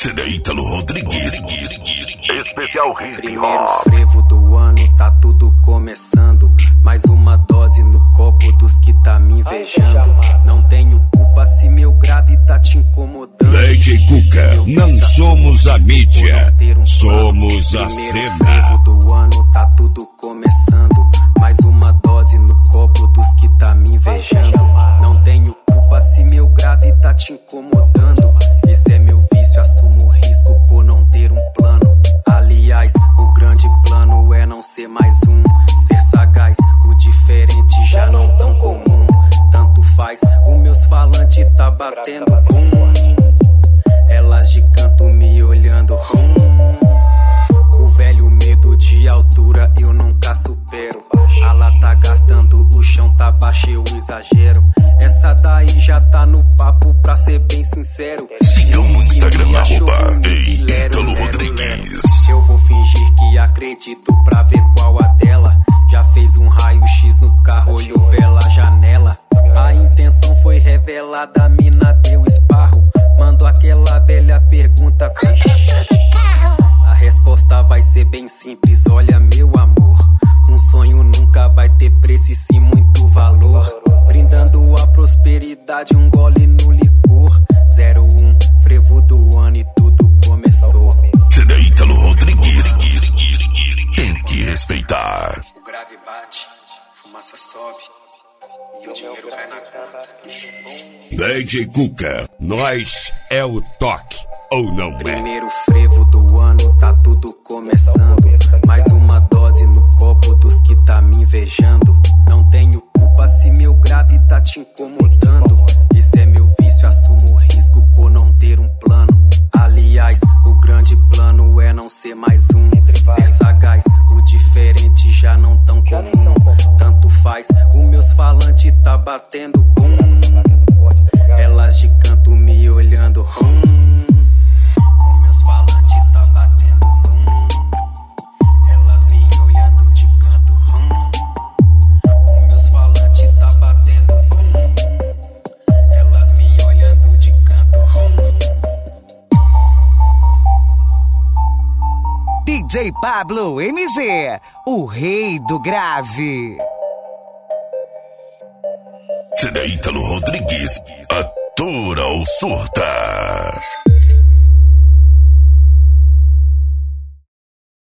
CD Ítalo Rodrigues. Especial Hip Hop. Primeiro frevo do ano, tá tudo começando. Mais uma dose no copo dos que tá me invejando. Não tenho culpa se meu grave tá te incomodando. DJ Cuca, não somos a mídia, somos a Primeiro cena. frevo do ano, tá tudo começando. Mais uma dose no copo dos que tá me invejando. Não tenho culpa se meu grave tá te incomodando. Esse é meu vício, assumo o risco por não ter um plano. Aliás, o grande plano é não ser mais um. Ser sagaz, o diferente já não tão comum. Tanto faz, os meus falantes tá batendo bum. Elas de canto me olhando O velho medo de altura eu nunca supero. A lá tá gastando, o chão tá baixo, eu exagero. Essa daí já tá no papo, pra ser bem sincero. Sigam no Instagram, @Ítalo Rodrigues. Eu vou fingir que acredito pra ver qual a dela. Já fez um raio-x no carro, olhou pela janela. A intenção foi revelada, a mina deu esparro. Mandou aquela velha pergunta: qual preço do carro? A resposta vai ser bem simples, olha meu amor. Um sonho nunca vai ter preço e sim muito valor. Brindando a prosperidade, um gole no licor. 01, frevo do ano e tudo começou. CD Ítalo Rodrigues. Tem que respeitar. O grave bate, fumaça sobe e o dinheiro cai na conta. DJ Cuca, nós é o toque, ou não é? Primeiro frevo do ano, tá tudo começando. Mais uma dose no copo dos que tá me invejando. Não tenho culpa se meu grave tá te incomodando. Esse é meu vício, assumo o risco por não ter um plano. Aliás, o grande plano é não ser mais um. Ser sagaz, o diferente já não tão comum. Tanto faz, os meus falantes tá batendo bum. Elas de canto me olhando Os meus falantes tá batendo bum. Elas me olhando de canto Os meus falantes tá batendo bum. Elas me olhando de canto DJ Pablo MG, o rei do grave. CD Ítalo Rodrigues, atura ou surta.